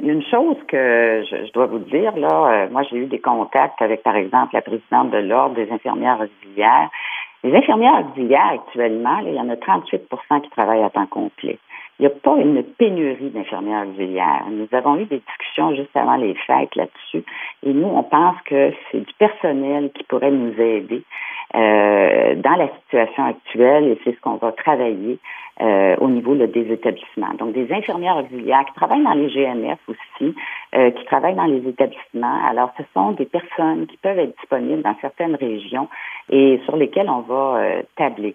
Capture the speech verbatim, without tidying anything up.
y a une chose que je, je dois vous dire, là, euh, moi j'ai eu des contacts avec, par exemple, la présidente de l'Ordre des infirmières auxiliaires. Les infirmières auxiliaires, actuellement, là, il y en a trente-huit pour cent qui travaillent à temps complet. Il n'y a pas une pénurie d'infirmières auxiliaires. Nous avons eu des discussions juste avant les fêtes là-dessus. Et nous, on pense que c'est du personnel qui pourrait nous aider euh, dans la situation actuelle et c'est ce qu'on va travailler euh, au niveau là, des établissements. Donc, des infirmières auxiliaires qui travaillent dans les G M F aussi, euh, qui travaillent dans les établissements. Alors, ce sont des personnes qui peuvent être disponibles dans certaines régions et sur lesquelles on va euh, tabler.